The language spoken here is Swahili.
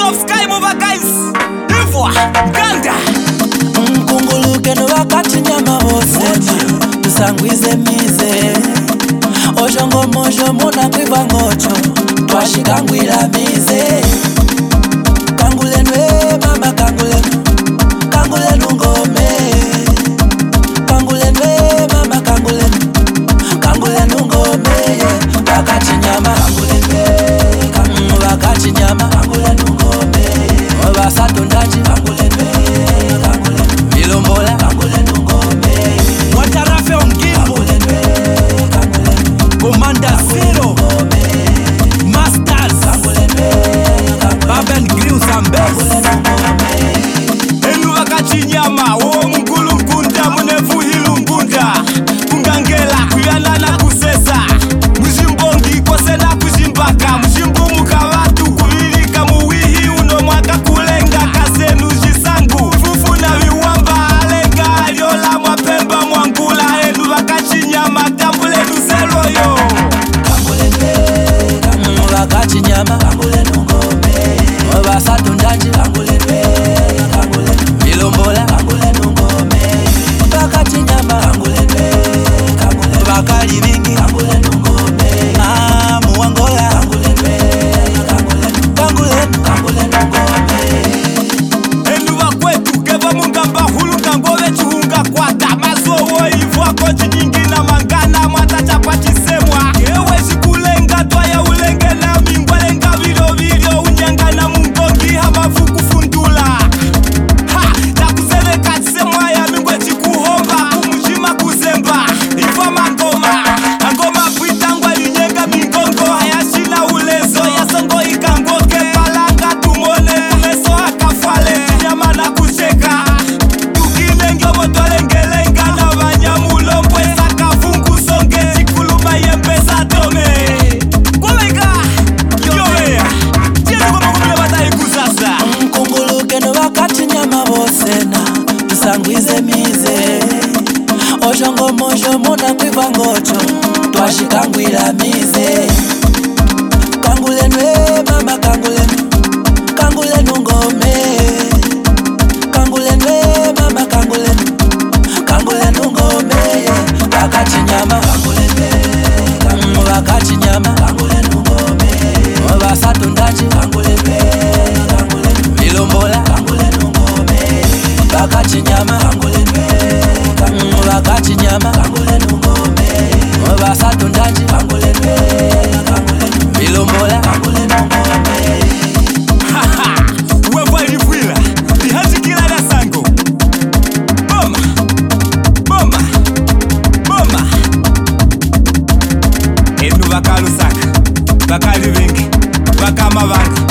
of Sky Mover guys. Hivwa, Ganda. Mkunguluke no wakati nyama bose tusangwize mize ojongo mojo muna kwiva ngocho twashikangwila mize kangulenwe mama kangulenwe ngome kangulenwe mama kangulenwe ngome wakati nyama wakati nyama ngome wasato ndaji Milombola kangulenwe ngome Watarafe ongimbo Commander Zero Masters Baben Grills and Bass Enu wakati nyama wo mungulu mkunda munevu hilu mkunda Kungangela kuyana na kusesa Mjimbongi kose na kujimbaka Mjimbu mukawatu kuhilika muwihi uno mwaka kulenga kasenu jisangu Fufu na viwamba alenga aliola mwapemba mwangula Enu wakati nyama tambule nuselo yo wakati nyama ngome wasato ndaji Milombola ngome wakati nyama wakali vingi ngome muangola kangulenwe ngome Enu wakwetu keva mungamba hulunga ngove chuhunga kwata Mazowo ivwa kochi nyingi na mangana mwata chapati semwa Ewe shikulenga twaya ulenge na mingwalenga video unyanga na mungongi hamafuku fundula Ha! Takuzele katsemwa ya mingwe chikuhomba kumujima kuzemba Iva mangoma Angoma bwitangwa linyenga mingongo hayashina ulezo Yasongo ikangoke palanga tumone kumeso akafale Tinyama na kusheka Tukinenge motolengelenga na vanyamulombwe Sakafungu songe chikuluma yembeza tome Kwameka Yowea Tienu kwa mkumile batayi kusasa Mkunguluke no wakati nyama bosena tusangwize mize ojongo mojo muna kwiva ngocho twashikangwila mize kangulenwe mama kangulenwe ngome kangulenwe mama kangulenwe ngome wakati nyama wakati nyama ngome wasato ndaji Milombola ngome wakati nyama wakati nyama ngome wasato ndaji Milombola ngome Haha, wewe ilivwila, lihaji kila na sango Boma, boma, boma Enu wakalusaka, wakali vingi, wakamavanga